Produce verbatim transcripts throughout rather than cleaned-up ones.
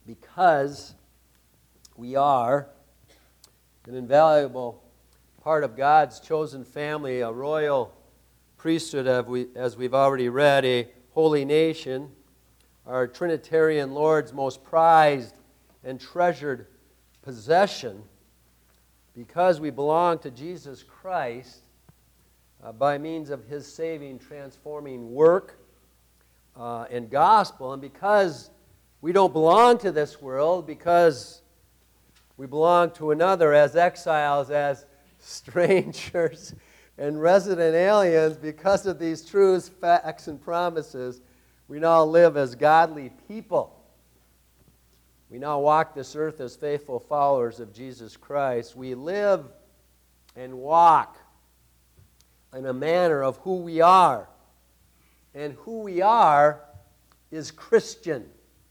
because we are an invaluable part of God's chosen family, a royal priesthood, as we've already read, a holy nation, our Trinitarian Lord's most prized and treasured possession. Because we belong to Jesus Christ uh, by means of His saving, transforming work uh, and gospel, and because we don't belong to this world, because we belong to another as exiles, as strangers and resident aliens, because of these truths, facts, and promises, we now live as godly people. We now walk this earth as faithful followers of Jesus Christ. We live and walk in a manner of who we are. And who we are is Christian.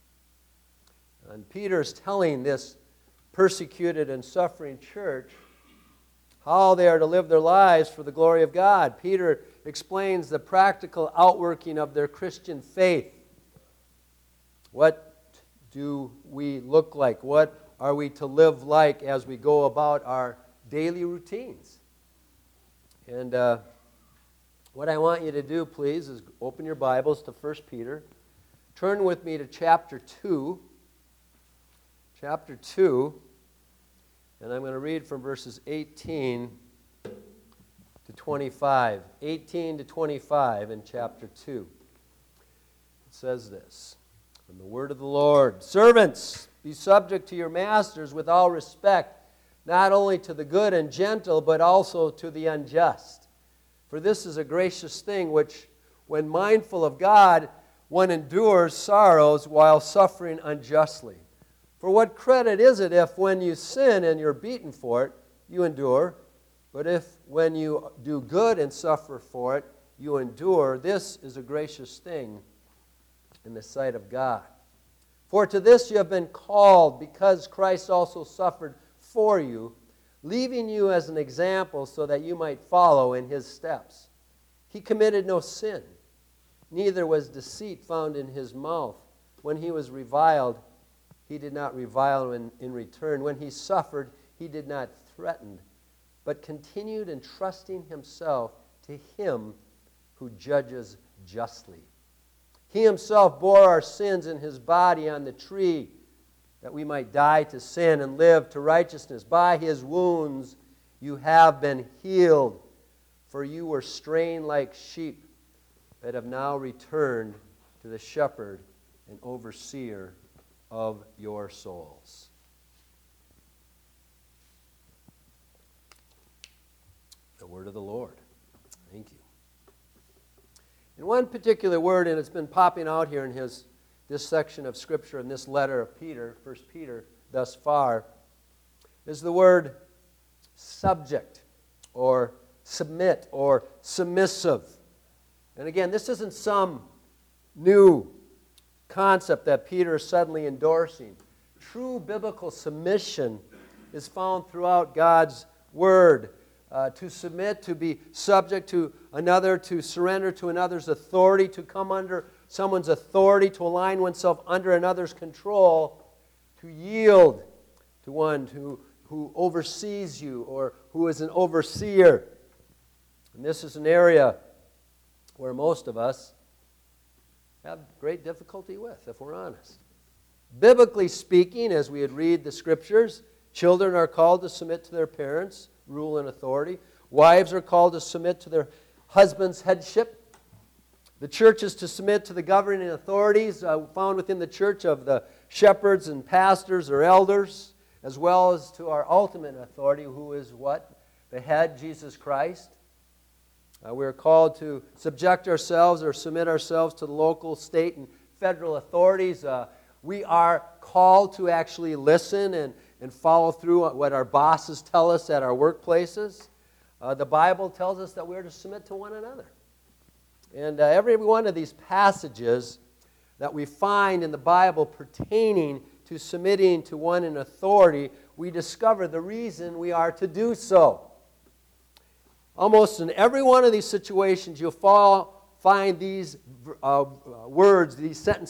And Peter's telling this persecuted and suffering church how they are to live their lives for the glory of God. Peter explains the practical outworking of their Christian faith. What do we look like? What are we to live like as we go about our daily routines? And uh, what I want you to do, please, is open your Bibles to First Peter. Turn with me to chapter two. Chapter two. And I'm going to read from verses eighteen to twenty-five. eighteen to twenty-five in chapter two. It says this. From the word of the Lord. Servants, be subject to your masters with all respect, not only to the good and gentle, but also to the unjust. For this is a gracious thing which, when mindful of God, one endures sorrows while suffering unjustly. For what credit is it if when you sin and you're beaten for it, you endure? But if when you do good and suffer for it, you endure, this is a gracious thing in the sight of God. For to this you have been called, because Christ also suffered for you, leaving you as an example so that you might follow in His steps. He committed no sin, neither was deceit found in His mouth. When He was reviled, He did not revile in, in return. When He suffered, He did not threaten, but continued entrusting Himself to Him who judges justly. He Himself bore our sins in His body on the tree, that we might die to sin and live to righteousness. By His wounds you have been healed, for you were straying like sheep, but have now returned to the shepherd and overseer of your souls. The word of the Lord. Thank you. In one particular word, and it's been popping out here in his this section of Scripture in this letter of Peter, First Peter, thus far, is the word subject, or submit, or submissive. And again, this isn't some new concept that Peter is suddenly endorsing. True biblical submission is found throughout God's Word. Uh, to submit, to be subject to another, to surrender to another's authority, to come under someone's authority, to align oneself under another's control, to yield to one who, who oversees you or who is an overseer. And this is an area where most of us have great difficulty with, if we're honest. Biblically speaking, as we would read the Scriptures, children are called to submit to their parents, rule and authority. Wives are called to submit to their husband's headship. The church is to submit to the governing authorities uh, found within the church of the shepherds and pastors or elders, as well as to our ultimate authority, who is what? The head, Jesus Christ. Uh, we are called to subject ourselves or submit ourselves to the local, state, and federal authorities. Uh, we are called to actually listen and and follow through on what our bosses tell us at our workplaces. Uh, the Bible tells us that we're to submit to one another. And uh, every one of these passages that we find in the Bible pertaining to submitting to one in authority, we discover the reason we are to do so. Almost in every one of these situations, you'll fall, find these uh, words, these sentences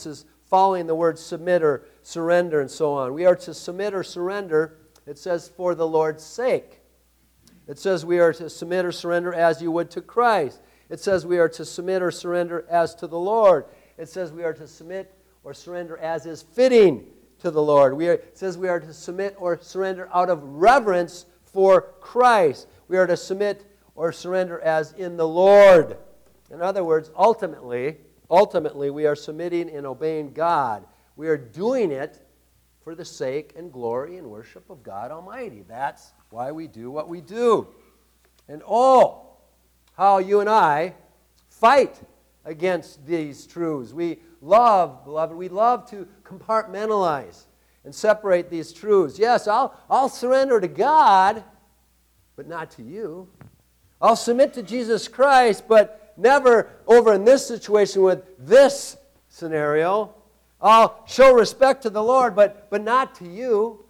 following the word submit or surrender and so on. We are to submit or surrender, it says, for the Lord's sake. It says we are to submit or surrender as you would to Christ. It says we are to submit or surrender as to the Lord. It says we are to submit or surrender as is fitting to the Lord. We are, it says we are to submit or surrender out of reverence for Christ. We are to submit or surrender as in the Lord. In other words, ultimately, ultimately we are submitting and obeying God. We are doing it for the sake and glory and worship of God Almighty. That's why we do what we do. And oh, how you and I fight against these truths. We love, beloved, we love to compartmentalize and separate these truths. Yes, I'll, I'll surrender to God, but not to you. I'll submit to Jesus Christ, but never over in this situation with this scenario. I'll show respect to the Lord, but, but not to you.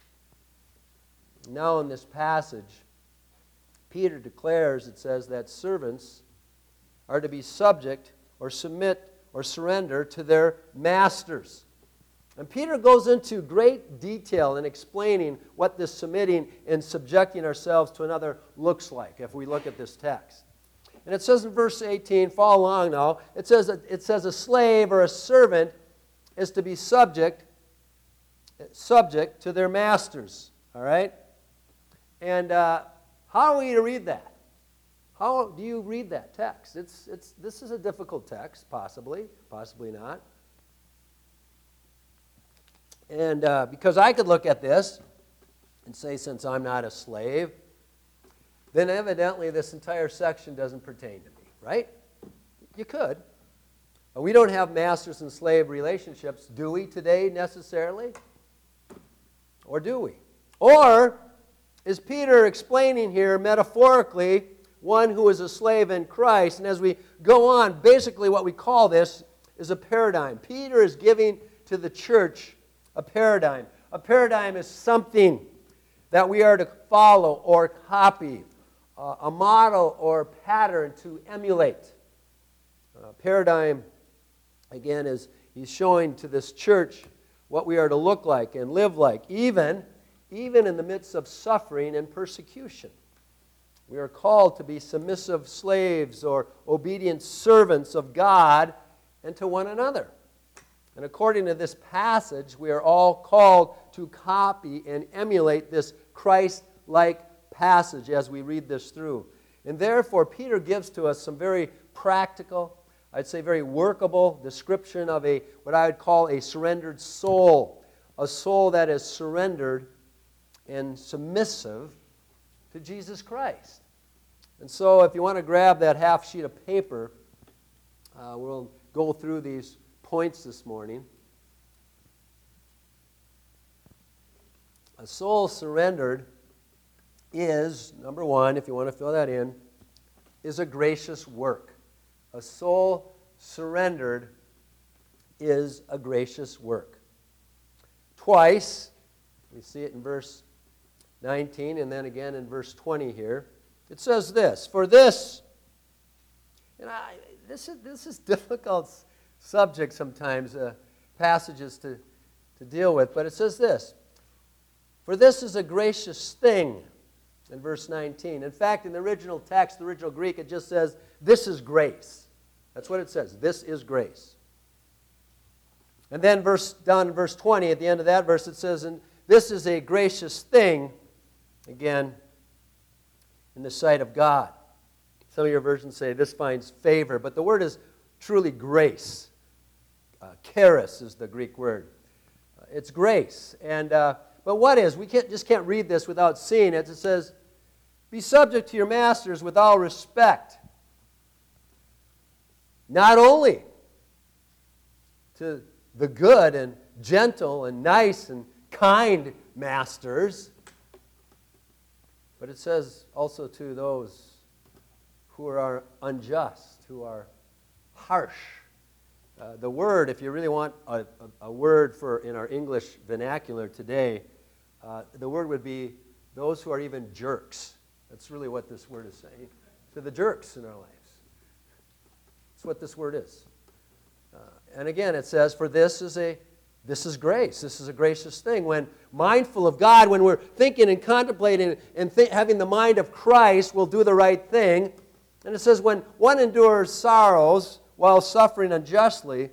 Now in this passage, Peter declares, it says, that servants are to be subject or submit or surrender to their masters. And Peter goes into great detail in explaining what this submitting and subjecting ourselves to another looks like if we look at this text. And it says in verse eighteen, follow along now, it says, it says a slave or a servant is to be subject, subject to their masters. All right? And uh, how are we to read that? How do you read that text? It's, it's, this is a difficult text, possibly, possibly not. And uh, because I could look at this and say, since I'm not a slave, then evidently this entire section doesn't pertain to me, right? You could. We don't have masters and slave relationships, do we today necessarily? Or do we? Or is Peter explaining here metaphorically one who is a slave in Christ? And as we go on, basically what we call this is a paradigm. Peter is giving to the church a paradigm. A paradigm is something that we are to follow or copy, uh, a model or pattern to emulate. A paradigm, again, is he's showing to this church what we are to look like and live like, even, even in the midst of suffering and persecution. We are called to be submissive slaves or obedient servants of God and to one another. And according to this passage, we are all called to copy and emulate this Christ-like passage as we read this through. And therefore, Peter gives to us some very practical, I'd say very workable description of a what I would call a surrendered soul, a soul that is surrendered and submissive to Jesus Christ. And so if you want to grab that half sheet of paper, uh, we'll go through these points this morning. A soul surrendered is, number one, if you want to fill that in, is a gracious work. A soul surrendered is a gracious work. Twice, we see it in verse nineteen and then again in verse twenty here. It says this, for this, and I, this is this is difficult subject sometimes, uh, passages to, to deal with, but it says this, for this is a gracious thing, in verse nineteen. In fact, in the original text, the original Greek, it just says, this is grace. That's what it says, this is grace. And then verse down in verse twenty, at the end of that verse, it says, and this is a gracious thing, again, in the sight of God. Some of your versions say this finds favor, but the word is truly grace. Uh, charis is the Greek word. Uh, it's grace. And uh, but what is? We can't just can't read this without seeing it. It says, be subject to your masters with all respect. Not only to the good and gentle and nice and kind masters, but it says also to those who are unjust, who are harsh. Uh, the word, if you really want a, a, a word for in our English vernacular today, uh, the word would be those who are even jerks. That's really what this word is saying. To the jerks in our lives. That's what this word is. Uh, and again, it says, for this is a this is grace. This is a gracious thing. When mindful of God, when we're thinking and contemplating and th- having the mind of Christ, we'll do the right thing. And it says, when one endures sorrows while suffering unjustly,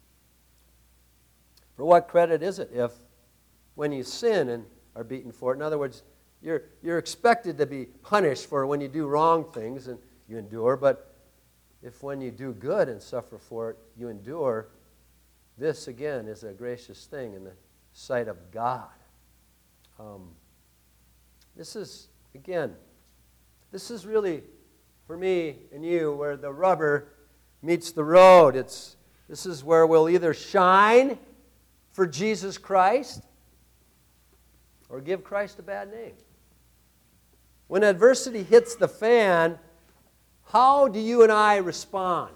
for what credit is it if when you sin and are beaten for it? In other words, you're, you're expected to be punished for when you do wrong things and you endure, but if when you do good and suffer for it, you endure, this again is a gracious thing in the sight of God. Um, this is, again, this is really, for me and you, where the rubber meets the road. It's, this is where we'll either shine for Jesus Christ or give Christ a bad name. When adversity hits the fan, how do you and I respond?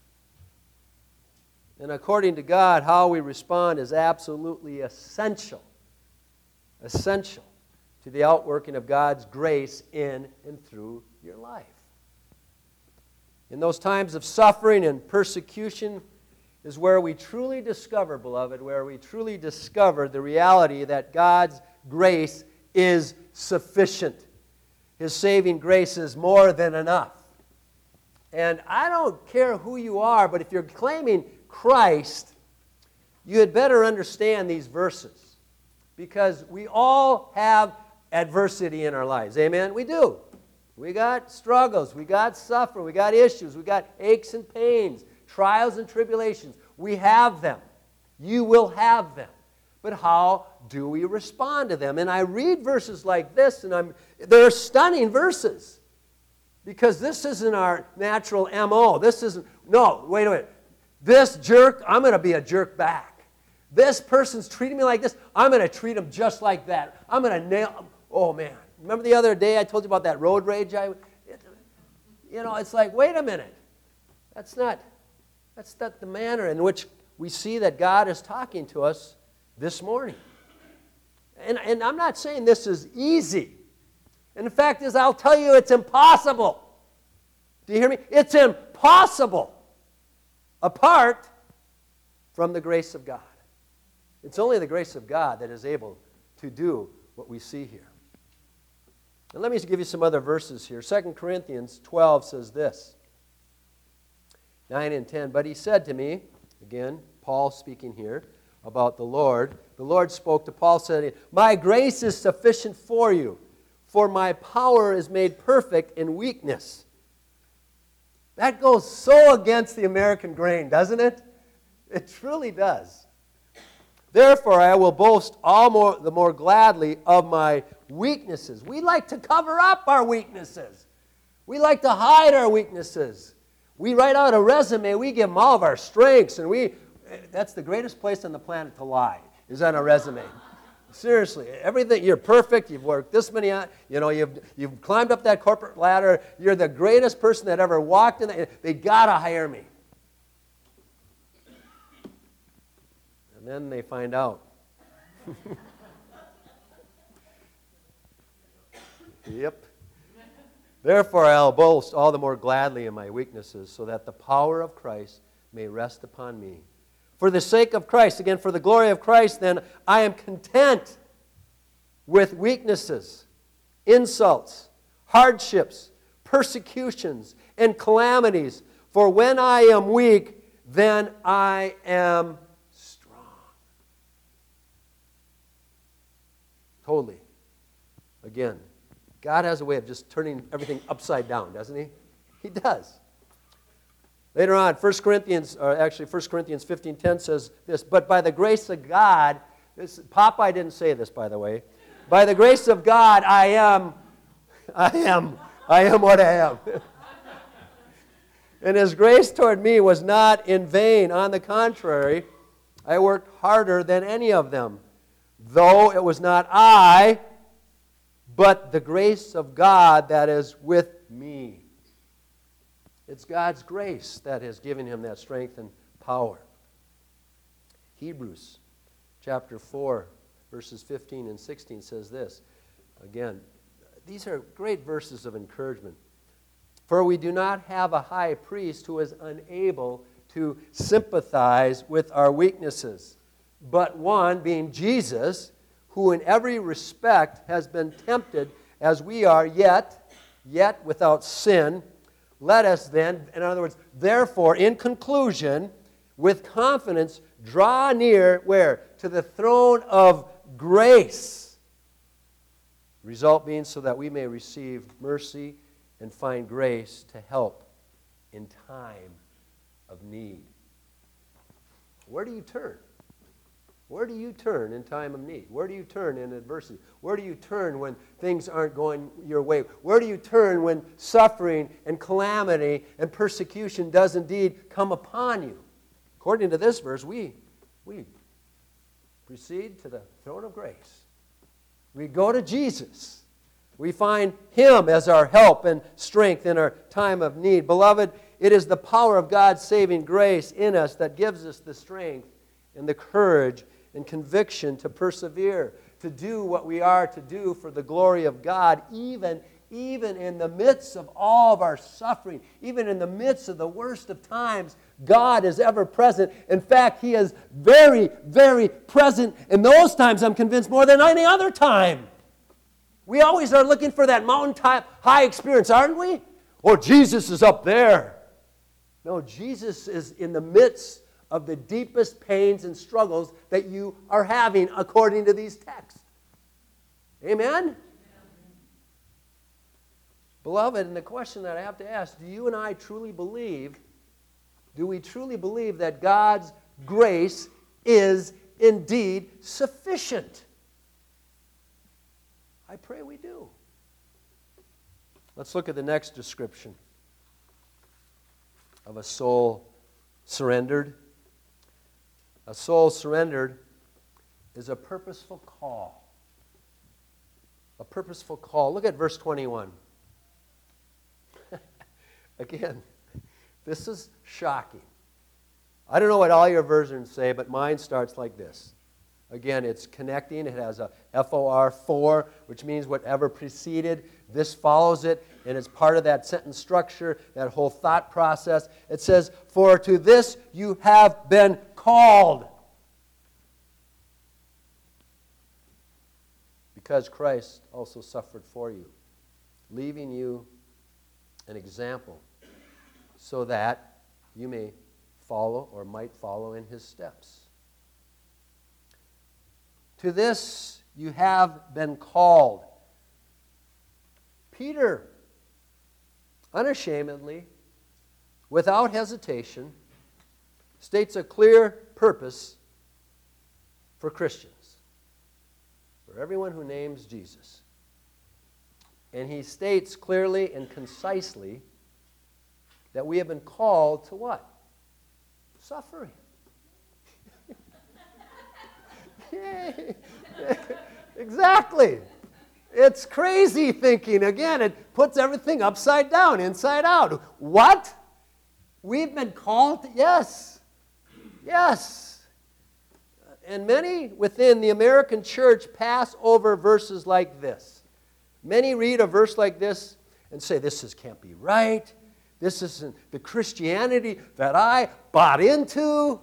And according to God, how we respond is absolutely essential, essential to the outworking of God's grace in and through your life. In those times of suffering and persecution is where we truly discover, beloved, where we truly discover the reality that God's grace is sufficient. His saving grace is more than enough. And I don't care who you are, but if you're claiming Christ, you had better understand these verses. Because we all have adversity in our lives. Amen? We do. We got struggles. We got suffering. We got issues. We got aches and pains, trials and tribulations. We have them. You will have them. But how do we respond to them? And I read verses like this, and I'm they're stunning verses. Because this isn't our natural M O. This isn't, no, wait a minute. This jerk, I'm going to be a jerk back. This person's treating me like this, I'm going to treat him just like that. I'm going to nail, oh man. Remember the other day I told you about that road rage? I, you know, it's like, wait a minute. That's not, that's not the manner in which we see that God is talking to us this morning. And, and I'm not saying this is easy. And the fact is, I'll tell you, it's impossible. Do you hear me? It's impossible apart from the grace of God. It's only the grace of God that is able to do what we see here. And let me give you some other verses here. Second Corinthians twelve says this, nine and ten. But he said to me, again, Paul speaking here about the Lord. The Lord spoke to Paul, saying, my grace is sufficient for you, for my power is made perfect in weakness. That goes so against the American grain, doesn't it? It truly does. Therefore, I will boast all more, the more gladly of my weaknesses. We like to cover up our weaknesses. We like to hide our weaknesses. We write out a resume. We give them all of our strengths. And we that's the greatest place on the planet to lie, is on a resume. Seriously, everything, you're perfect, you've worked this many, you know, you've, you've climbed up that corporate ladder, you're the greatest person that ever walked in the, they got to hire me. And then they find out. Yep. Therefore, I'll boast all the more gladly in my weaknesses, so that the power of Christ may rest upon me. For the sake of Christ, again, for the glory of Christ, then, I am content with weaknesses, insults, hardships, persecutions, and calamities. For when I am weak, then I am strong. Totally. Again, God has a way of just turning everything upside down, doesn't he? He does. Later on, First Corinthians, or actually First Corinthians fifteen ten says this, but by the grace of God, this, Popeye didn't say this, by the way, by the grace of God, I am, I am, I am what I am. And his grace toward me was not in vain. On the contrary, I worked harder than any of them, though it was not I, but the grace of God that is with me. It's God's grace that has given him that strength and power. Hebrews chapter four, verses fifteen and sixteen says this. Again, these are great verses of encouragement. For we do not have a high priest who is unable to sympathize with our weaknesses, but one, being Jesus, who in every respect has been tempted as we are, yet, yet without sin. Let us then, in other words, therefore, in conclusion, with confidence, draw near, where? To the throne of grace. Result being so that we may receive mercy and find grace to help in time of need. Where do you turn? Where do you turn in time of need? Where do you turn in adversity? Where do you turn when things aren't going your way? Where do you turn when suffering and calamity and persecution does indeed come upon you? According to this verse, we, we proceed to the throne of grace. We go to Jesus. We find Him as our help and strength in our time of need. Beloved, it is the power of God's saving grace in us that gives us the strength and the courage and conviction to persevere, to do what we are to do for the glory of God, even, even in the midst of all of our suffering, even in the midst of the worst of times. God is ever present. In fact, He is very, very present in those times, I'm convinced, more than any other time. We always are looking for that mountaintop high experience, aren't we? Oh, Jesus is up there. No, Jesus is in the midst of the deepest pains and struggles that you are having according to these texts. Amen? Amen? Beloved, and the question that I have to ask, do you and I truly believe, do we truly believe that God's grace is indeed sufficient? I pray we do. Let's look at the next description of a soul surrendered. A soul surrendered is a purposeful call. A purposeful call. Look at verse twenty-one. Again, this is shocking. I don't know what all your versions say, but mine starts like this. Again, it's connecting. It has a F O R four, which means whatever preceded. This follows it, and it's part of that sentence structure, that whole thought process. It says, for to this you have been called. Because Christ also suffered for you, leaving you an example so that you may follow or might follow in His steps. To this you have been called. Peter, unashamedly, without hesitation, states a clear purpose for Christians, for everyone who names Jesus. And he states clearly and concisely that we have been called to what? Suffering. Yay. Exactly. It's crazy thinking. Again, it puts everything upside down, inside out. What? We've been called to, yes. Yes. And many within the American church pass over verses like this. Many read a verse like this and say, this is, can't be right. This isn't the Christianity that I bought into.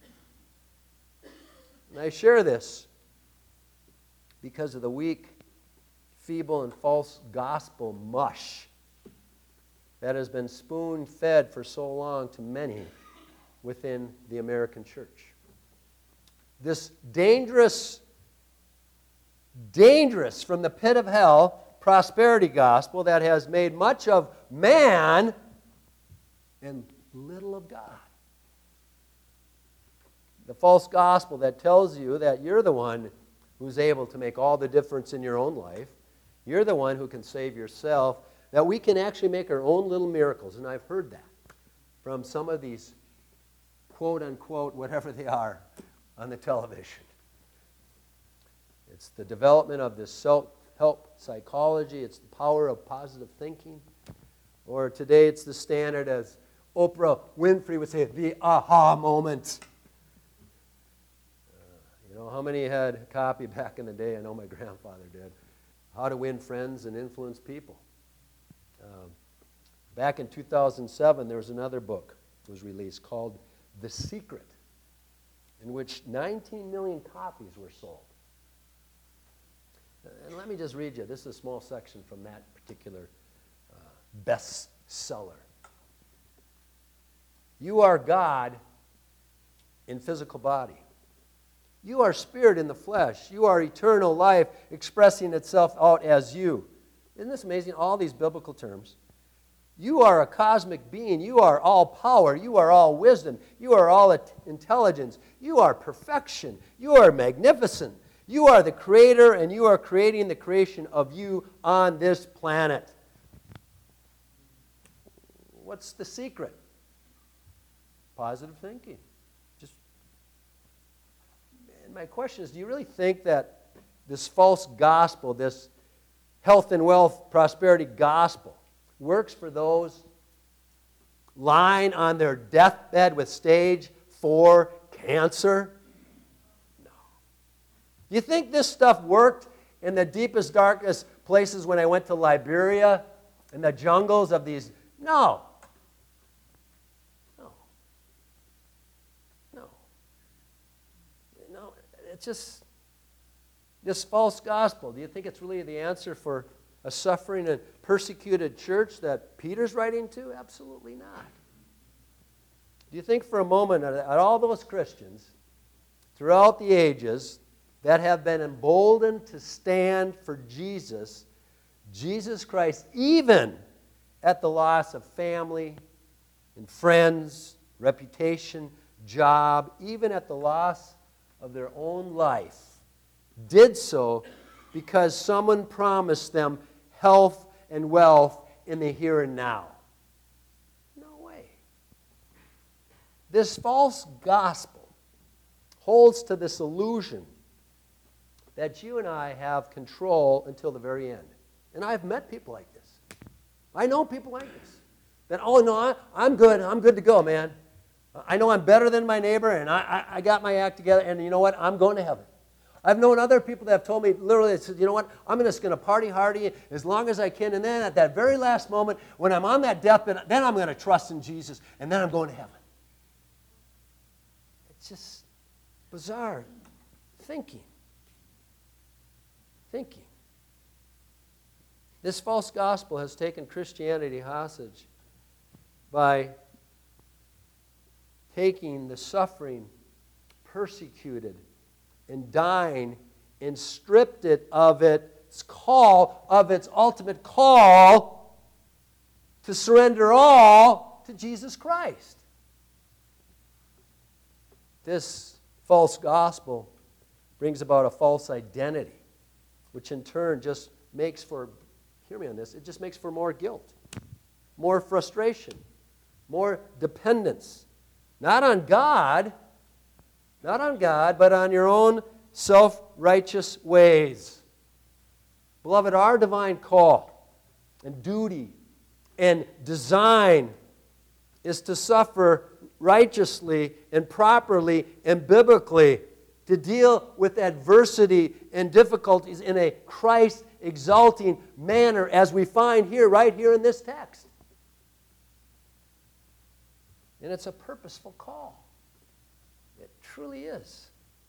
And I share this because of the weak, feeble, and false gospel mush that has been spoon-fed for so long to many within the American church. This dangerous, dangerous from the pit of hell prosperity gospel that has made much of man and little of God. The false gospel that tells you that you're the one who's able to make all the difference in your own life. You're the one who can save yourself. That we can actually make our own little miracles. And I've heard that from some of these quote-unquote, whatever they are, on the television. It's the development of this self-help psychology. It's the power of positive thinking. Or today it's the standard, as Oprah Winfrey would say, the aha moment. You know, how many had a copy back in the day? I know my grandfather did. How to Win Friends and Influence People. Um, back in two thousand seven, there was another book that was released called The Secret, in which nineteen million copies were sold. And let me just read you. This is a small section from that particular uh, bestseller. You are God in physical body. You are spirit in the flesh. You are eternal life expressing itself out as you. Isn't this amazing? All these biblical terms. You are a cosmic being. You are all power. You are all wisdom. You are all intelligence. You are perfection. You are magnificent. You are the creator, and you are creating the creation of you on this planet. What's the secret? Positive thinking. Just, and my question is, do you really think that this false gospel, this health and wealth prosperity gospel, works for those lying on their deathbed with stage four cancer? No. Do you think this stuff worked in the deepest, darkest places when I went to Liberia, in the jungles of these? No. No. No. No. It's just this false gospel. Do you think it's really the answer for a suffering and persecuted church that Peter's writing to? Absolutely not. Do you think for a moment that all those Christians throughout the ages that have been emboldened to stand for Jesus, Jesus Christ, even at the loss of family and friends, reputation, job, even at the loss of their own life, did so because someone promised them health and wealth in the here and now? No way. This false gospel holds to this illusion that you and I have control until the very end. And I've met people like this. I know people like this. That, oh, no, I, I'm good. I'm good to go, man. I know I'm better than my neighbor, and I, I, I got my act together, and you know what? I'm going to heaven. I've known other people that have told me, literally, they said, you know what, I'm just going to party hardy as long as I can, and then at that very last moment, when I'm on that deathbed, then I'm going to trust in Jesus, and then I'm going to heaven. It's just bizarre thinking. Thinking. This false gospel has taken Christianity hostage by taking the suffering, persecuted, and dying, and stripped it of its call, of its ultimate call to surrender all to Jesus Christ. This false gospel brings about a false identity, which in turn just makes for, hear me on this, it just makes for more guilt, more frustration, more dependence, not on God, Not on God, but on your own self-righteous ways. Beloved, our divine call and duty and design is to suffer righteously and properly and biblically, to deal with adversity and difficulties in a Christ-exalting manner, as we find here, right here in this text. And it's a purposeful call. It truly is.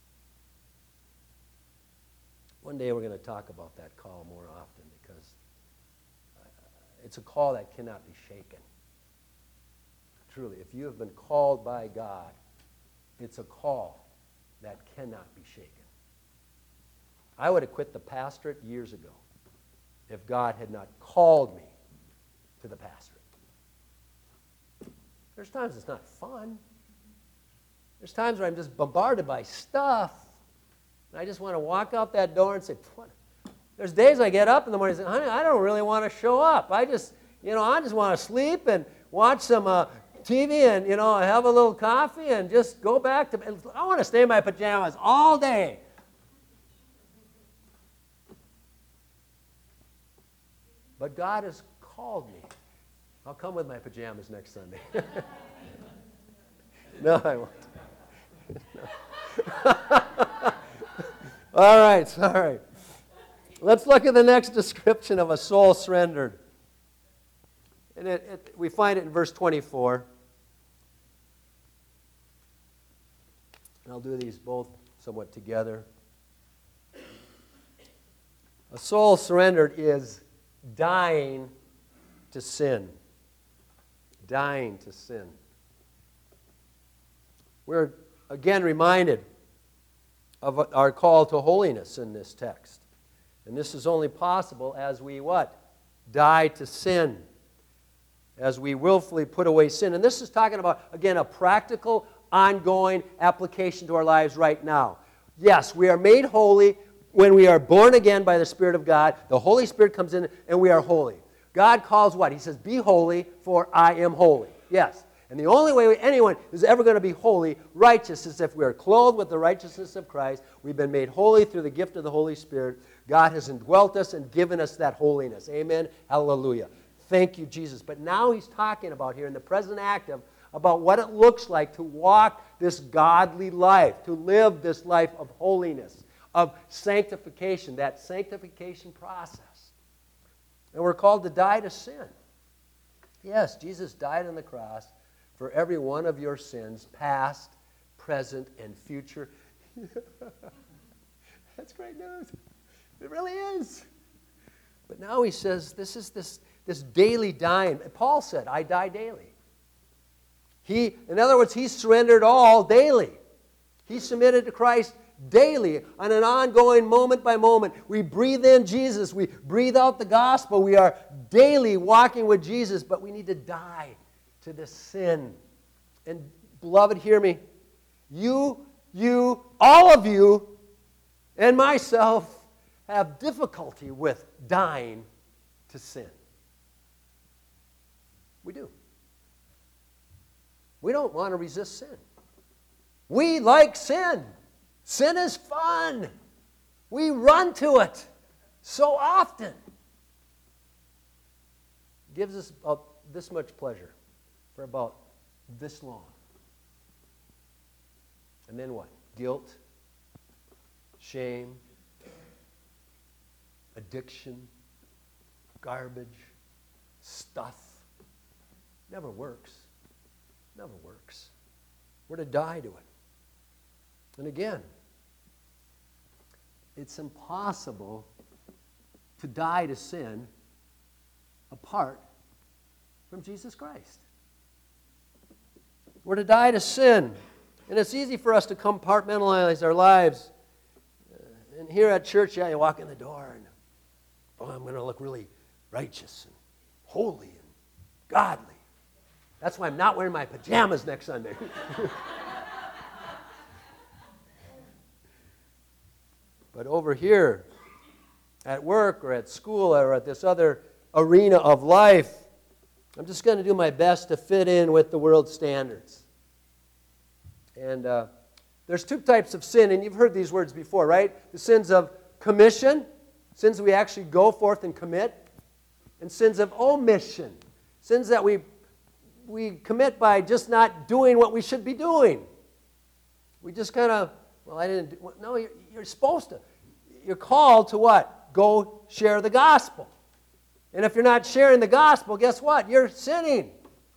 One day we're going to talk about that call more often, because it's a call that cannot be shaken. Truly, if you have been called by God, it's a call that cannot be shaken. I would have quit the pastorate years ago if God had not called me to the pastorate. There's times it's not fun. There's times where I'm just bombarded by stuff, and I just want to walk out that door and say, what? There's days I get up in the morning and say, honey, I don't really want to show up. I just, you know, I just want to sleep and watch some uh, T V and, you know, have a little coffee and just go back to, I want to stay in my pajamas all day. But God has called me. I'll come with my pajamas next Sunday. No, I won't. All right, all right. Let's look at the next description of a soul surrendered. And it, it, we find it in verse twenty-four. And I'll do these both somewhat together. A soul surrendered is dying to sin. Dying to sin. We're again reminded of our call to holiness in this text. And this is only possible as we what? Die to sin. As we willfully put away sin. And this is talking about, again, a practical, ongoing application to our lives right now. Yes, we are made holy when we are born again by the Spirit of God. The Holy Spirit comes in and we are holy. God calls what? He says, be holy, for I am holy. Yes. And the only way anyone is ever going to be holy, righteous, is if we are clothed with the righteousness of Christ. We've been made holy through the gift of the Holy Spirit. God has indwelt us and given us that holiness. Amen. Hallelujah. Thank you, Jesus. But now he's talking about here in the present active about what it looks like to walk this godly life, to live this life of holiness, of sanctification, that sanctification process. And we're called to die to sin. Yes, Jesus died on the cross for every one of your sins, past, present, and future. That's great news. It really is. But now he says this is this, this daily dying. Paul said, I die daily. He, in other words, he surrendered all daily. He submitted to Christ daily, on an ongoing, moment by moment. We breathe in Jesus. We breathe out the gospel. We are daily walking with Jesus, but we need to die to this sin. And beloved, hear me. You, you, all of you, and myself have difficulty with dying to sin. We do. We don't want to resist sin. We like sin. Sin is fun. We run to it so often. It gives us about this much pleasure for about this long. And then what? Guilt, shame, addiction, garbage, stuff. Never works. Never works. We're to die to it. And again, it's impossible to die to sin apart from Jesus Christ. We're to die to sin. And it's easy for us to compartmentalize our lives. Uh, and here at church, yeah, you walk in the door and, oh, I'm going to look really righteous and holy and godly. That's why I'm not wearing my pajamas next Sunday. But over here, at work or at school or at this other arena of life, I'm just going to do my best to fit in with the world's standards. And uh, there's two types of sin, and you've heard these words before, right? The sins of commission, sins we actually go forth and commit, and sins of omission, sins that we we commit by just not doing what we should be doing. We just kind of, well, I didn't do, well, no, you're, you're supposed to. You're called to what? Go share the gospel. And if you're not sharing the gospel, guess what? You're sinning.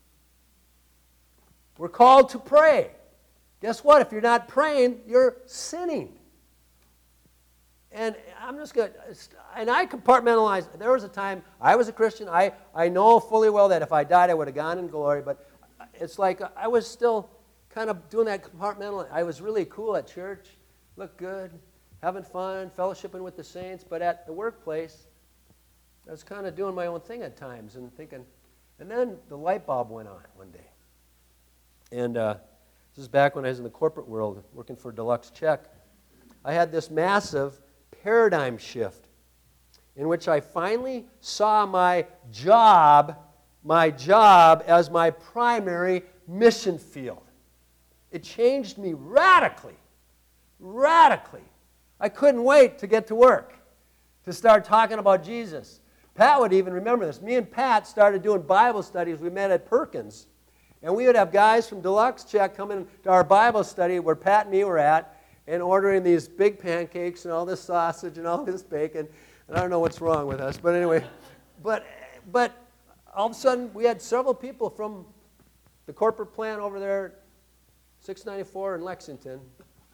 We're called to pray. Guess what? If you're not praying, you're sinning. And I'm just going to, and I compartmentalize. There was a time, I was a Christian. I, I know fully well that if I died, I would have gone in glory. But it's like I was still kind of doing that compartmental. I was really cool at church, looked good, having fun, fellowshipping with the saints. But at the workplace, I was kind of doing my own thing at times and thinking. And then the light bulb went on one day. And uh, this is back when I was in the corporate world, working for Deluxe Check. I had this massive paradigm shift in which I finally saw my job, my job as my primary mission field. It changed me radically, radically. I couldn't wait to get to work, to start talking about Jesus. Pat would even remember this. Me and Pat started doing Bible studies. We met at Perkins. And we would have guys from Deluxe Check coming to our Bible study where Pat and me were at, and ordering these big pancakes and all this sausage and all this bacon. And I don't know what's wrong with us, but anyway. But, but all of a sudden, we had several people from the corporate plant over there, six ninety-four in Lexington,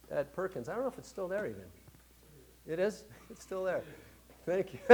at Perkins. I don't know if it's still there even. It is? It's still there. Thank you.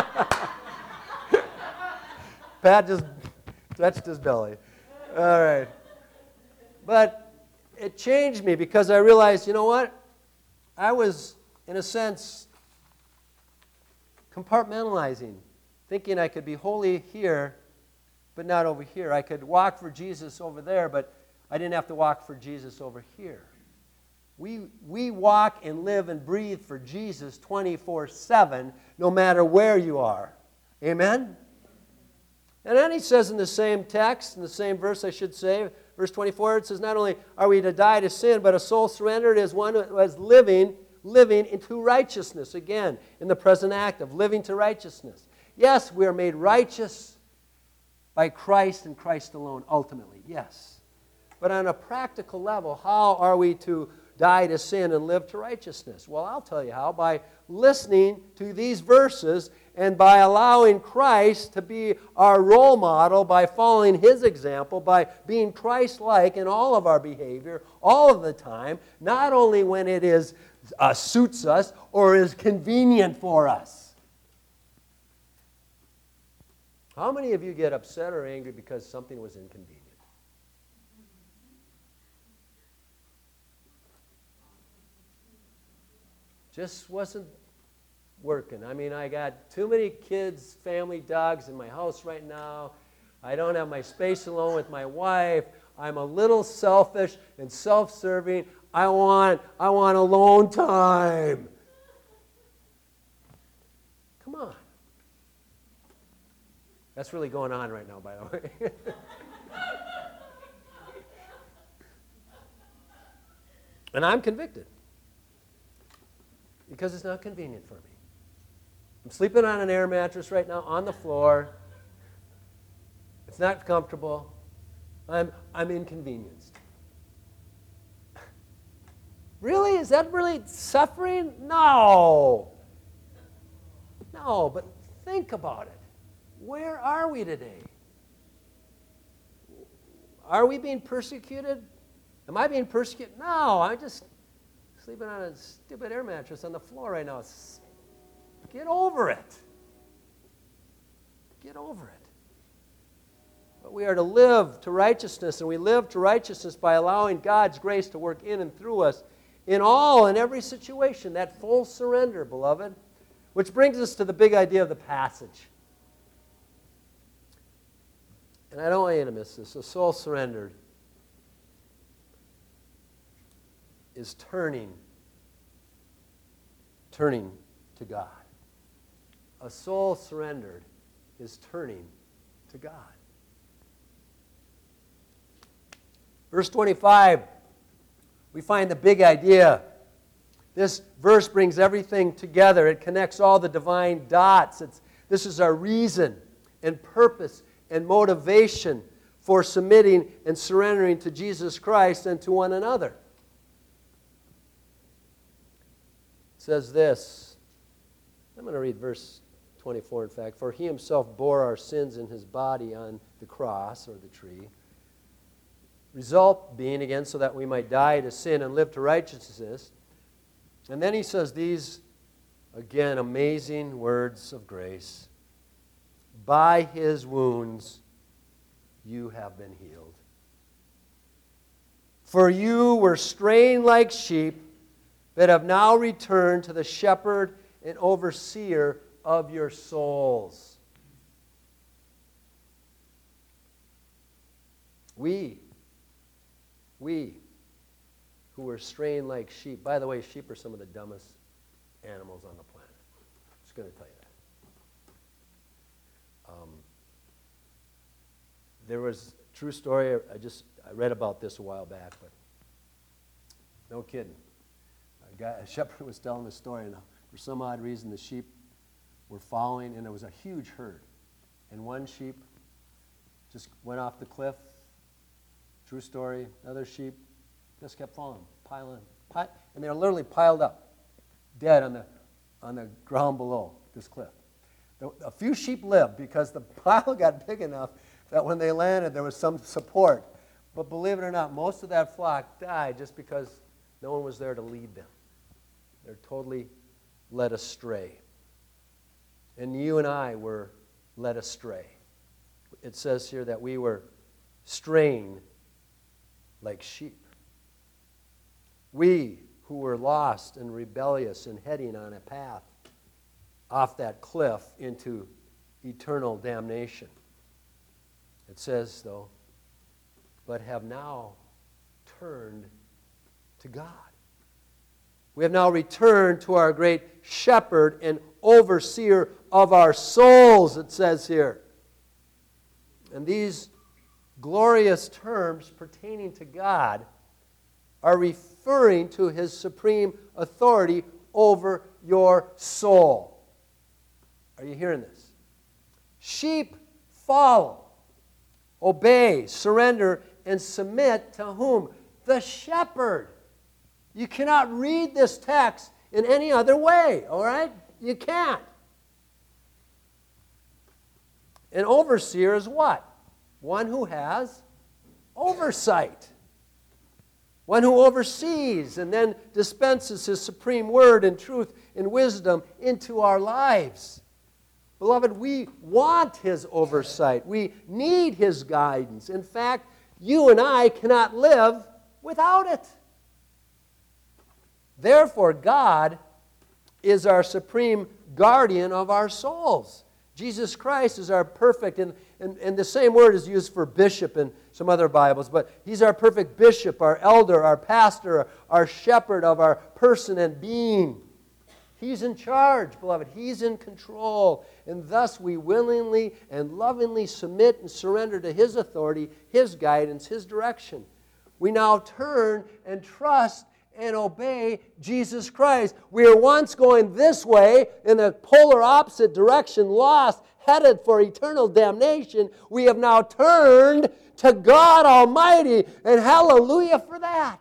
Pat just touched his belly. All right. But it changed me because I realized, you know what? I was, in a sense, compartmentalizing, thinking I could be holy here, but not over here. I could walk for Jesus over there, but I didn't have to walk for Jesus over here. We, we walk and live and breathe for Jesus twenty-four seven, no matter where you are. Amen? And then he says in the same text, in the same verse I should say, verse twenty-four, it says, not only are we to die to sin, but a soul surrendered is one who is living, living into righteousness. Again, in the present act of living to righteousness. Yes, we are made righteous by Christ and Christ alone, ultimately. Yes. But on a practical level, how are we to die to sin and live to righteousness? Well, I'll tell you how. By listening to these verses and by allowing Christ to be our role model, by following His example, by being Christ-like in all of our behavior, all of the time, not only when it is uh, suits us or is convenient for us. How many of you get upset or angry because something was inconvenient? Just wasn't working. I mean, I got too many kids, family, dogs in my house right now. I don't have my space alone with my wife. I'm a little selfish and self-serving. I want, I want alone time. Come on. That's really going on right now, by the way. And I'm convicted. Because it's not convenient for me. I'm sleeping on an air mattress right now on the floor. It's not comfortable. I'm, I'm inconvenienced. Really? Is that really suffering? No. No, but think about it. Where are we today? Are we being persecuted? Am I being persecuted? No, I'm just sleeping on a stupid air mattress on the floor right now. Get over it. Get over it. But we are to live to righteousness, and we live to righteousness by allowing God's grace to work in and through us in all and every situation, that full surrender, beloved. Which brings us to the big idea of the passage. And I don't want you to miss this. A soul surrendered is turning, turning to God. A soul surrendered is turning to God. Verse twenty-five, we find the big idea. This verse brings everything together. It connects all the divine dots. It's, this is our reason and purpose and motivation for submitting and surrendering to Jesus Christ and to one another. It says this. I'm going to read verse twenty-four, in fact. For He Himself bore our sins in His body on the cross or the tree. Result being, again, so that we might die to sin and live to righteousness. And then he says these, again, amazing words of grace. By His wounds you have been healed. For you were straying like sheep, but have now returned to the shepherd and overseer of your souls. We, we who were straying like sheep. By the way, sheep are some of the dumbest animals on the planet. I'm just going to tell you that. Um, there was a true story. I just I read about this a while back, but no kidding. A, guy, a shepherd was telling a story, and for some odd reason, the sheep were following, and there was a huge herd. And one sheep just went off the cliff. True story. Another sheep just kept falling, piling, pi- and they're literally piled up, dead on the on the ground below this cliff. The, a few sheep lived because the pile got big enough that when they landed, there was some support. But believe it or not, most of that flock died just because No one was there to lead them. They're totally led astray. And you and I were led astray. It says here that we were straying like sheep. We who were lost and rebellious and heading on a path off that cliff into eternal damnation. It says, though, but have now turned to God. We have now returned to our great shepherd and overseer of our souls, it says here. And these glorious terms pertaining to God are referring to His supreme authority over your soul. Are you hearing this? Sheep follow, obey, surrender, and submit to whom? The shepherd. You cannot read this text in any other way, all right? You can't. An overseer is what? One who has oversight. One who oversees and then dispenses His supreme word and truth and wisdom into our lives. Beloved, we want His oversight. We need His guidance. In fact, you and I cannot live without it. Therefore, God is our supreme guardian of our souls. Jesus Christ is our perfect, and, and, and the same word is used for bishop in some other Bibles, but He's our perfect bishop, our elder, our pastor, our shepherd of our person and being. He's in charge, beloved. He's in control. And thus we willingly and lovingly submit and surrender to His authority, His guidance, His direction. We now turn and trust and obey Jesus Christ. We were once going this way in the polar opposite direction, lost, headed for eternal damnation. We have now turned to God Almighty, and hallelujah for that.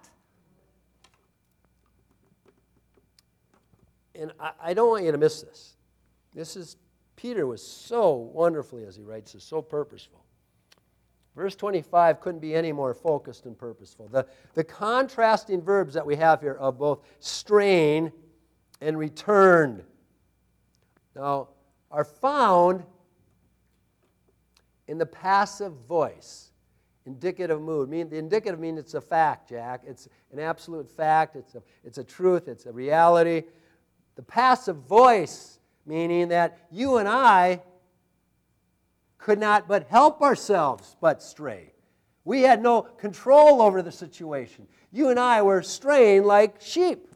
And I, I don't want you to miss this. This is, Peter was so wonderfully, as he writes this, so purposeful. Verse twenty-five couldn't be any more focused and purposeful. The, the contrasting verbs that we have here of both strain and returned now are found in the passive voice, indicative mood. Mean, the indicative means it's a fact, Jack. It's an absolute fact. It's a, it's a truth. It's a reality. The passive voice, meaning that you and I could not but help ourselves but stray. We had no control over the situation. You and I were straying like sheep.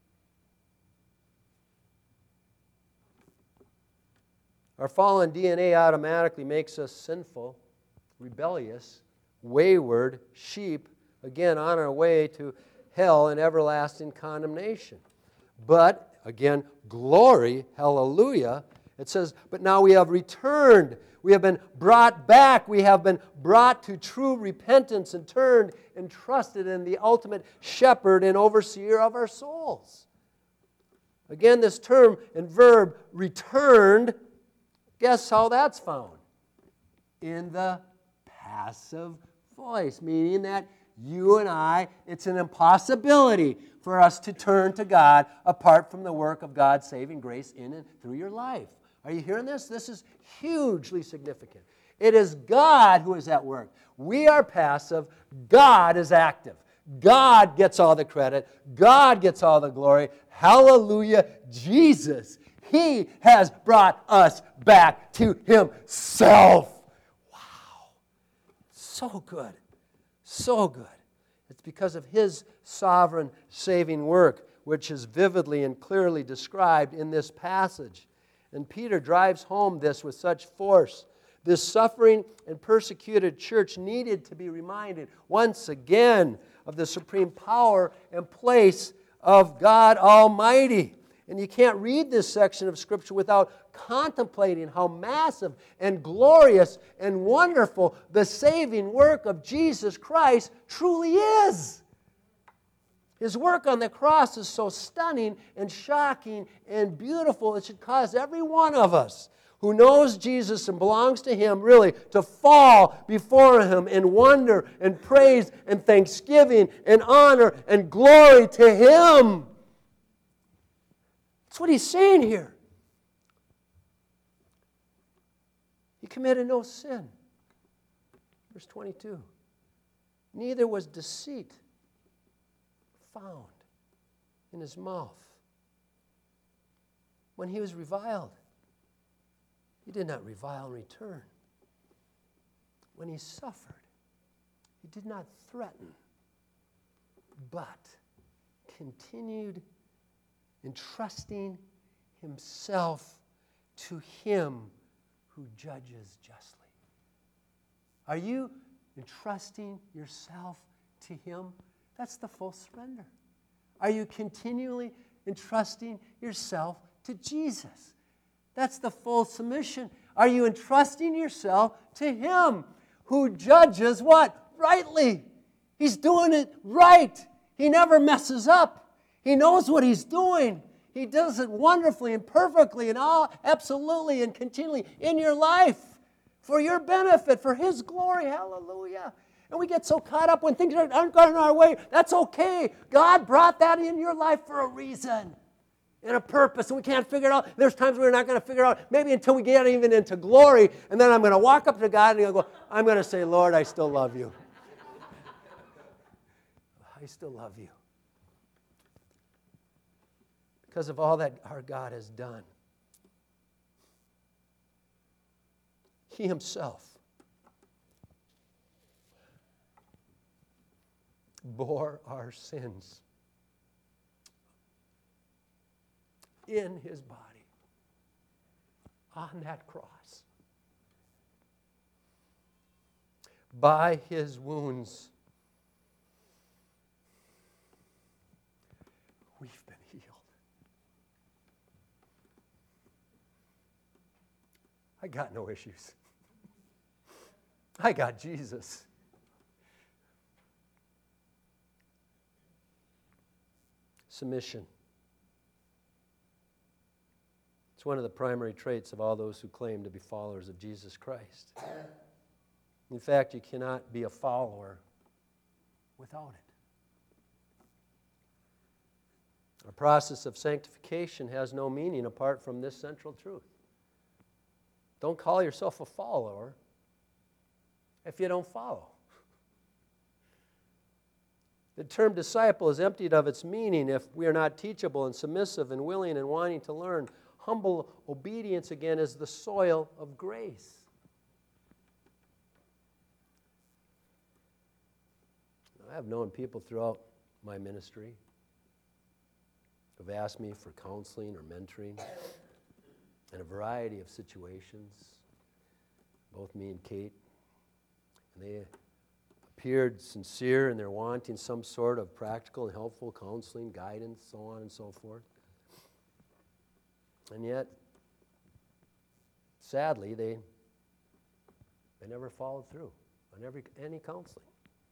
Our fallen D N A automatically makes us sinful, rebellious, wayward sheep, again on our way to hell and everlasting condemnation. But, again, glory, hallelujah, it says, but now we have returned. We have been brought back. We have been brought to true repentance and turned and trusted in the ultimate shepherd and overseer of our souls. Again, this term and verb, returned, guess how that's found? In the passive voice, meaning that you and I, it's an impossibility for us to turn to God apart from the work of God's saving grace in and through your life. Are you hearing this? This is hugely significant. It is God who is at work. We are passive. God is active. God gets all the credit. God gets all the glory. Hallelujah. Jesus, He has brought us back to Himself. Wow. So good. So good. It's because of His sovereign saving work, which is vividly and clearly described in this passage. And Peter drives home this with such force. This suffering and persecuted church needed to be reminded once again of the supreme power and place of God Almighty. And you can't read this section of Scripture without contemplating how massive and glorious and wonderful the saving work of Jesus Christ truly is. His work on the cross is so stunning and shocking and beautiful, it should cause every one of us, who knows Jesus and belongs to Him, really, to fall before Him in wonder and praise and thanksgiving and honor and glory to Him. That's what he's saying here. He committed no sin. Verse twenty-two. Neither was deceit found in his mouth. When he was reviled, he did not revile in return. When he suffered, he did not threaten, but continued entrusting himself to Him who judges justly. Are you entrusting yourself to Him? That's the full surrender. Are you continually entrusting yourself to Jesus? That's the full submission. Are you entrusting yourself to Him who judges what? Rightly. He's doing it right. He never messes up. He knows what He's doing. He does it wonderfully and perfectly and all, absolutely and continually in your life for your benefit, for His glory. Hallelujah. And we get so caught up when things aren't going our way. That's okay. God brought that in your life for a reason and a purpose, and we can't figure it out. There's times we're not going to figure it out, maybe until we get even into glory, and then I'm going to walk up to God and He'll go, I'm going to say, Lord, I still love you. I still love you. Because of all that our God has done. He Himself bore our sins in His body on that cross. By His wounds, we've been healed. I got no issues. I got Jesus. Submission. It's one of the primary traits of all those who claim to be followers of Jesus Christ. In fact, you cannot be a follower without it. The process of sanctification has no meaning apart from this central truth. Don't call yourself a follower if you don't follow. The term disciple is emptied of its meaning if we are not teachable and submissive and willing and wanting to learn. Humble obedience, again, is the soil of grace. I have known people throughout my ministry who have asked me for counseling or mentoring in a variety of situations, both me and Kate. And they appeared sincere and they're wanting some sort of practical and helpful counseling, guidance, so on and so forth. And yet, sadly, they, they never followed through on every, any counseling.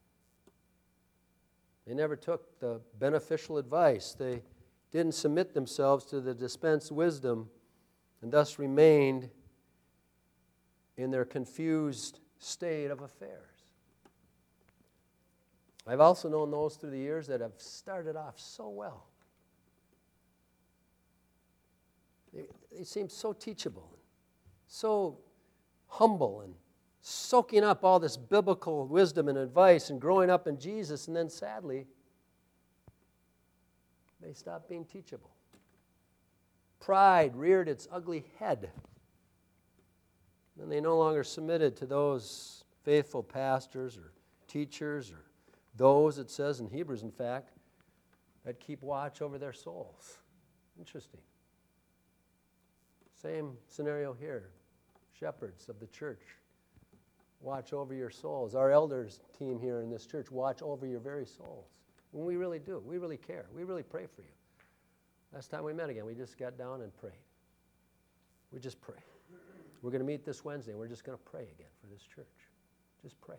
They never took the beneficial advice. They didn't submit themselves to the dispensed wisdom and thus remained in their confused state of affairs. I've also known those through the years that have started off so well. They, they seem so teachable, so humble, and soaking up all this biblical wisdom and advice and growing up in Jesus, and then sadly, they stopped being teachable. Pride reared its ugly head. And they no longer submitted to those faithful pastors or teachers or those, it says in Hebrews, in fact, that keep watch over their souls. Interesting. Same scenario here. Shepherds of the church, watch over your souls. Our elders team here in this church watch over your very souls. And we really do. We really care. We really pray for you. Last time we met again, we just got down and prayed. We just pray. We're going to meet this Wednesday, and we're just going to pray again for this church. Just pray.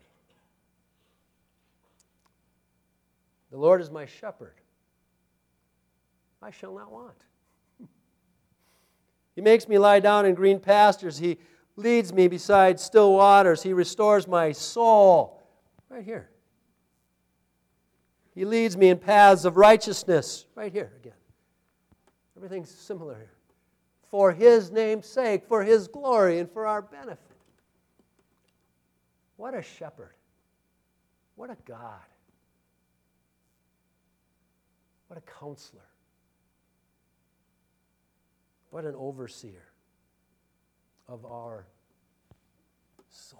The Lord is my shepherd. I shall not want. He makes me lie down in green pastures. He leads me beside still waters. He restores my soul. Right here. He leads me in paths of righteousness. Right here again. Everything's similar here. For His name's sake, for His glory, and for our benefit. What a shepherd. What a God. What a counselor. What an overseer of our souls.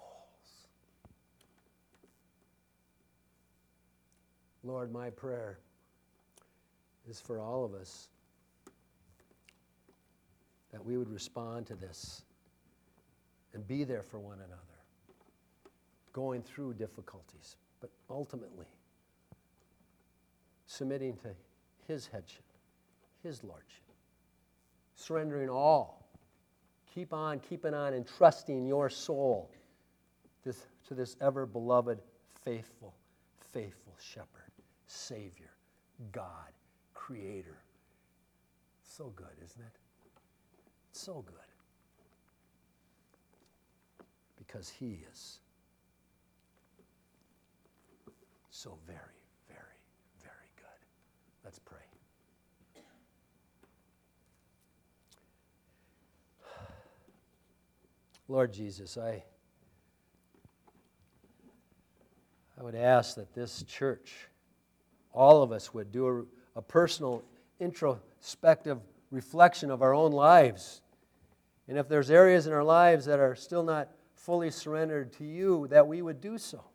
Lord, my prayer is for all of us that we would respond to this and be there for one another, going through difficulties, but ultimately submitting to His headship, His lordship, surrendering all. Keep on keeping on and trusting your soul this, to this ever-beloved, faithful, faithful shepherd, Savior, God, Creator. So good, isn't it? So good. Because He is so very, very, very good. Let's pray. Lord Jesus, I, I would ask that this church, all of us would do a, a personal introspective reflection of our own lives. And if there's areas in our lives that are still not fully surrendered to You, that we would do so.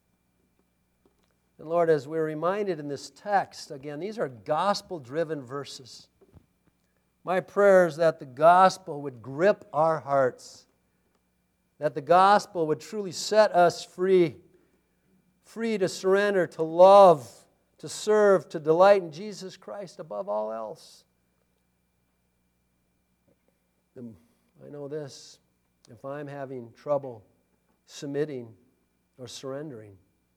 And Lord, as we're reminded in this text, again, these are gospel-driven verses. My prayer is that the gospel would grip our hearts, that the gospel would truly set us free, free to surrender, to love, to serve, to delight in Jesus Christ above all else. And I know this, if I'm having trouble submitting or surrendering,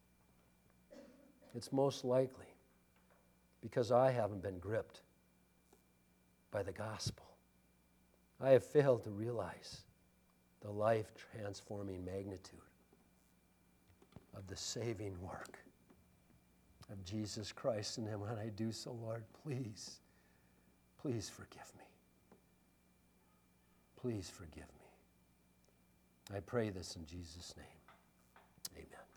it's most likely because I haven't been gripped by the gospel. I have failed to realize the life-transforming magnitude of the saving work of Jesus Christ. And then when I do so, Lord, please, please forgive me. Please forgive me. I pray this in Jesus' name. Amen.